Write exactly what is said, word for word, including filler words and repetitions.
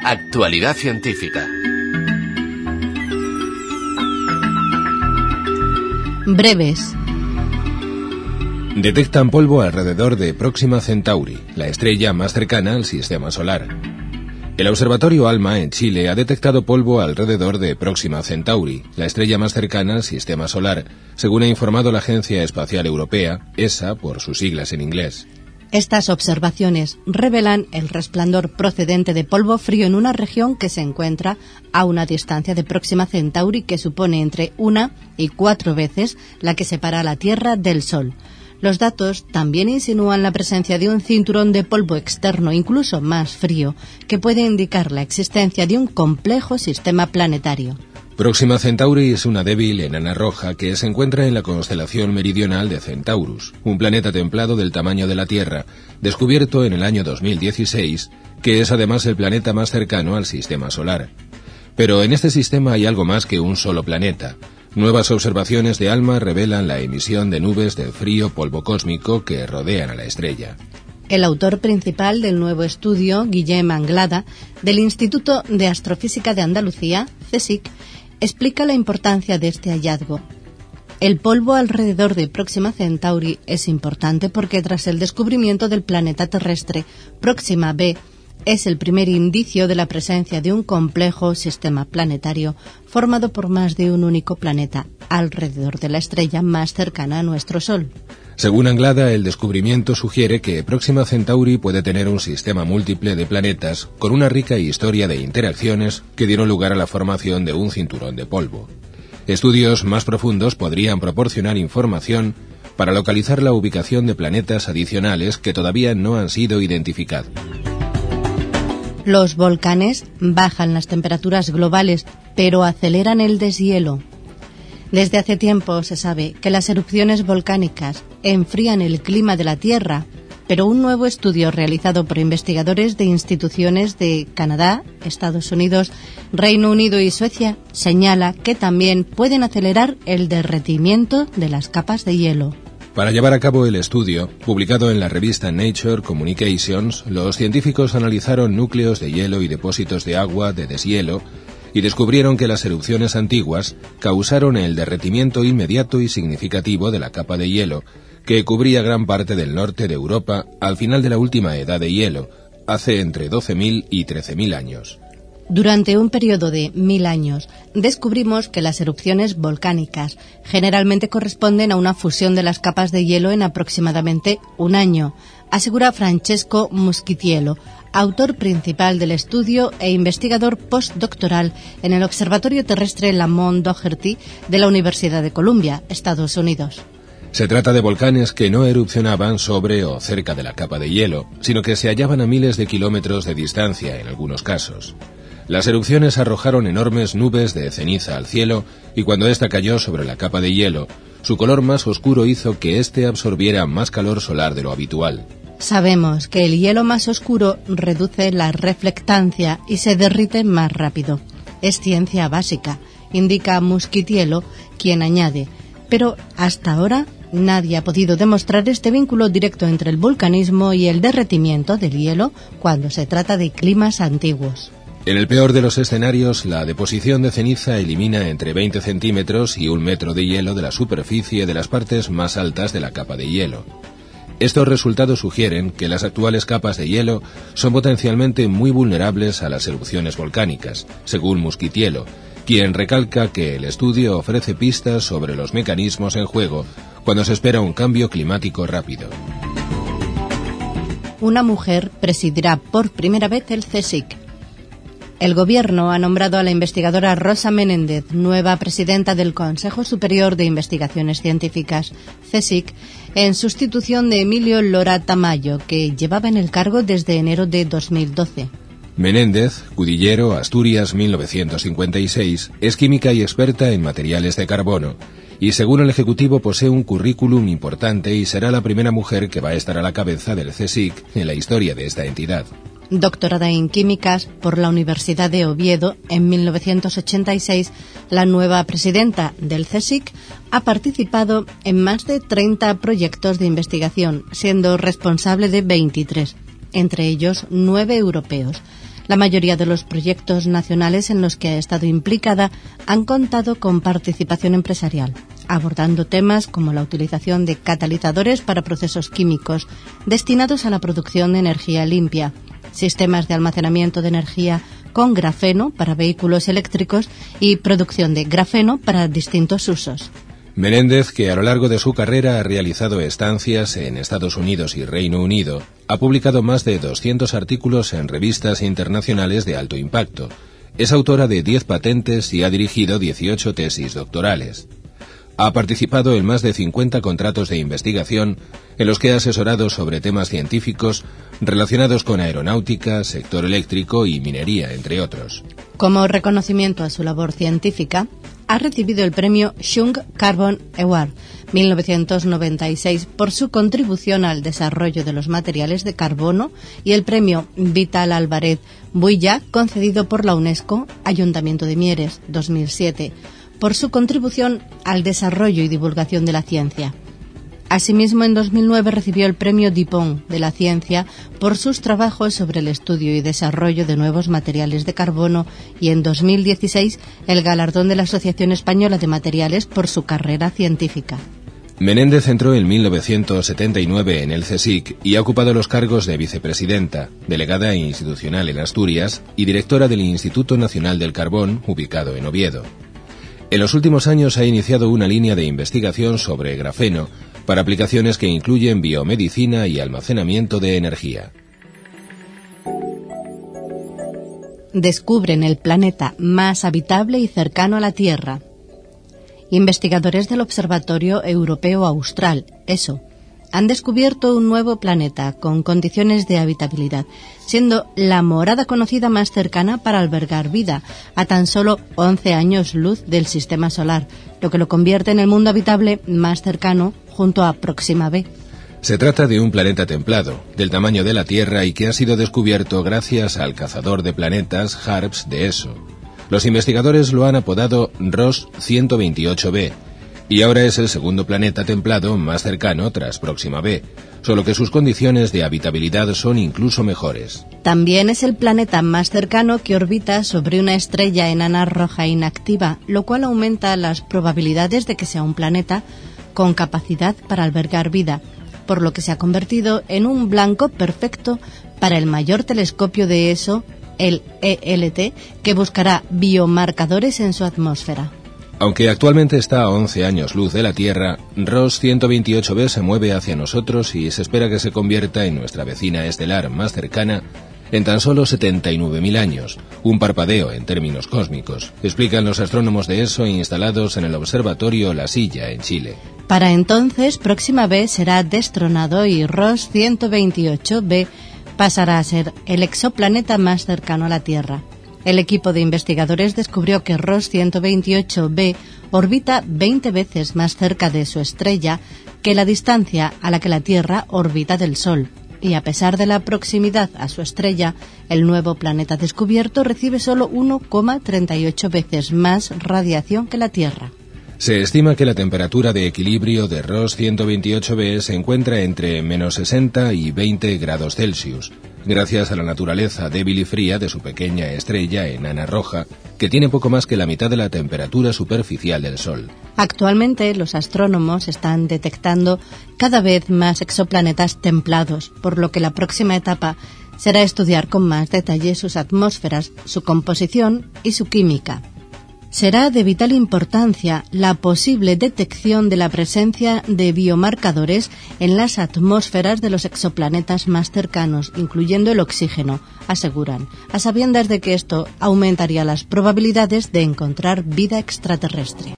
Actualidad científica. Breves. Detectan polvo alrededor de Próxima Centauri, la estrella más cercana al Sistema Solar. El Observatorio ALMA en Chile ha detectado polvo alrededor de Próxima Centauri, la estrella más cercana al Sistema Solar, según ha informado la Agencia Espacial Europea, E S A por sus siglas en inglés. Estas observaciones revelan el resplandor procedente de polvo frío en una región que se encuentra a una distancia de Próxima Centauri que supone entre una y cuatro veces la que separa a la Tierra del Sol. Los datos también insinúan la presencia de un cinturón de polvo externo, incluso más frío, que puede indicar la existencia de un complejo sistema planetario. Próxima Centauri es una débil enana roja que se encuentra en la constelación meridional de Centaurus, un planeta templado del tamaño de la Tierra, descubierto en el año dos mil dieciséis, que es además el planeta más cercano al Sistema Solar. Pero en este sistema hay algo más que un solo planeta. Nuevas observaciones de ALMA revelan la emisión de nubes de frío polvo cósmico que rodean a la estrella. El autor principal del nuevo estudio, Guillem Anglada, del Instituto de Astrofísica de Andalucía, CSIC, explica la importancia de este hallazgo. El polvo alrededor de Próxima Centauri es importante porque tras el descubrimiento del planeta terrestre Próxima B, es el primer indicio de la presencia de un complejo sistema planetario formado por más de un único planeta alrededor de la estrella más cercana a nuestro Sol. Según Anglada, el descubrimiento sugiere que Próxima Centauri puede tener un sistema múltiple de planetas con una rica historia de interacciones que dieron lugar a la formación de un cinturón de polvo. Estudios más profundos podrían proporcionar información para localizar la ubicación de planetas adicionales que todavía no han sido identificados. Los volcanes bajan las temperaturas globales, pero aceleran el deshielo. Desde hace tiempo se sabe que las erupciones volcánicas enfrían el clima de la Tierra, pero un nuevo estudio realizado por investigadores de instituciones de Canadá, Estados Unidos, Reino Unido y Suecia señala que también pueden acelerar el derretimiento de las capas de hielo. Para llevar a cabo el estudio, publicado en la revista Nature Communications, los científicos analizaron núcleos de hielo y depósitos de agua de deshielo y descubrieron que las erupciones antiguas causaron el derretimiento inmediato y significativo de la capa de hielo, que cubría gran parte del norte de Europa al final de la última edad de hielo, hace entre doce mil y trece mil años. Durante un periodo de mil años, descubrimos que las erupciones volcánicas generalmente corresponden a una fusión de las capas de hielo en aproximadamente un año, asegura Francesco Muschitiello, autor principal del estudio e investigador postdoctoral en el Observatorio Terrestre Lamont Doherty de la Universidad de Columbia, Estados Unidos. Se trata de volcanes que no erupcionaban sobre o cerca de la capa de hielo, sino que se hallaban a miles de kilómetros de distancia en algunos casos. Las erupciones arrojaron enormes nubes de ceniza al cielo y cuando ésta cayó sobre la capa de hielo, su color más oscuro hizo que éste absorbiera más calor solar de lo habitual. Sabemos que el hielo más oscuro reduce la reflectancia y se derrite más rápido. Es ciencia básica, indica Muschitiello, quien añade, pero hasta ahora nadie ha podido demostrar este vínculo directo entre el vulcanismo y el derretimiento del hielo cuando se trata de climas antiguos. En el peor de los escenarios, la deposición de ceniza elimina entre veinte centímetros y un metro de hielo de la superficie de las partes más altas de la capa de hielo. Estos resultados sugieren que las actuales capas de hielo son potencialmente muy vulnerables a las erupciones volcánicas, según Muschitiello, quien recalca que el estudio ofrece pistas sobre los mecanismos en juego cuando se espera un cambio climático rápido. Una mujer presidirá por primera vez el CSIC. El Gobierno ha nombrado a la investigadora Rosa Menéndez, nueva presidenta del Consejo Superior de Investigaciones Científicas, CSIC, en sustitución de Emilio Lora Tamayo, que llevaba en el cargo desde enero de dos mil doce. Menéndez, Cudillero, Asturias, mil novecientos cincuenta y seis, es química y experta en materiales de carbono, y según el Ejecutivo posee un currículum importante y será la primera mujer que va a estar a la cabeza del CSIC en la historia de esta entidad. Doctorada en Químicas por la Universidad de Oviedo en mil novecientos ochenta y seis, la nueva presidenta del CSIC ha participado en más de treinta proyectos de investigación, siendo responsable de veintitrés, entre ellos nueve europeos. La mayoría de los proyectos nacionales en los que ha estado implicada han contado con participación empresarial, abordando temas como la utilización de catalizadores para procesos químicos destinados a la producción de energía limpia, sistemas de almacenamiento de energía con grafeno para vehículos eléctricos y producción de grafeno para distintos usos. Menéndez, que a lo largo de su carrera ha realizado estancias en Estados Unidos y Reino Unido, ha publicado más de doscientos artículos en revistas internacionales de alto impacto. Es autora de diez patentes y ha dirigido dieciocho tesis doctorales. Ha participado en más de cincuenta contratos de investigación en los que ha asesorado sobre temas científicos relacionados con aeronáutica, sector eléctrico y minería, entre otros. Como reconocimiento a su labor científica, ha recibido el premio Young Carbon Award mil novecientos noventa y seis por su contribución al desarrollo de los materiales de carbono y el premio Vital Álvarez Builla, concedido por la UNESCO, Ayuntamiento de Mieres, dos mil siete, por su contribución al desarrollo y divulgación de la ciencia. Asimismo, en dos mil nueve recibió el premio Dupont de la Ciencia por sus trabajos sobre el estudio y desarrollo de nuevos materiales de carbono y en dos mil dieciséis el galardón de la Asociación Española de Materiales por su carrera científica. Menéndez entró en mil novecientos setenta y nueve en el CSIC y ha ocupado los cargos de vicepresidenta, delegada institucional en Asturias y directora del Instituto Nacional del Carbón, ubicado en Oviedo. En los últimos años ha iniciado una línea de investigación sobre grafeno para aplicaciones que incluyen biomedicina y almacenamiento de energía. Descubren el planeta más habitable y cercano a la Tierra. Investigadores del Observatorio Europeo Austral, E S O, han descubierto un nuevo planeta con condiciones de habitabilidad, siendo la morada conocida más cercana para albergar vida, a tan solo once años luz del Sistema Solar, lo que lo convierte en el mundo habitable más cercano junto a Próxima B. Se trata de un planeta templado, del tamaño de la Tierra y que ha sido descubierto gracias al cazador de planetas HARPS de E S O. Los investigadores lo han apodado ROS ciento veintiocho b, y ahora es el segundo planeta templado más cercano tras Próxima B, solo que sus condiciones de habitabilidad son incluso mejores. También es el planeta más cercano que orbita sobre una estrella enana roja inactiva, lo cual aumenta las probabilidades de que sea un planeta con capacidad para albergar vida, por lo que se ha convertido en un blanco perfecto para el mayor telescopio de E S O, el E L T, que buscará biomarcadores en su atmósfera. Aunque actualmente está a once años luz de la Tierra, ROS ciento veintiocho b se mueve hacia nosotros y se espera que se convierta en nuestra vecina estelar más cercana en tan solo setenta y nueve mil años, un parpadeo en términos cósmicos, explican los astrónomos de E S O instalados en el Observatorio La Silla, en Chile. Para entonces, Próxima B será destronado y ROS ciento veintiocho b pasará a ser el exoplaneta más cercano a la Tierra. El equipo de investigadores descubrió que ROS ciento veintiocho b orbita veinte veces más cerca de su estrella que la distancia a la que la Tierra orbita del Sol. Y a pesar de la proximidad a su estrella, el nuevo planeta descubierto recibe solo uno coma treinta y ocho veces más radiación que la Tierra. Se estima que la temperatura de equilibrio de ROS ciento veintiocho b se encuentra entre menos sesenta y veinte grados Celsius, gracias a la naturaleza débil y fría de su pequeña estrella enana roja, que tiene poco más que la mitad de la temperatura superficial del Sol. Actualmente, los astrónomos están detectando cada vez más exoplanetas templados, por lo que la próxima etapa será estudiar con más detalle sus atmósferas, su composición y su química. Será de vital importancia la posible detección de la presencia de biomarcadores en las atmósferas de los exoplanetas más cercanos, incluyendo el oxígeno, aseguran, a sabiendas de que esto aumentaría las probabilidades de encontrar vida extraterrestre.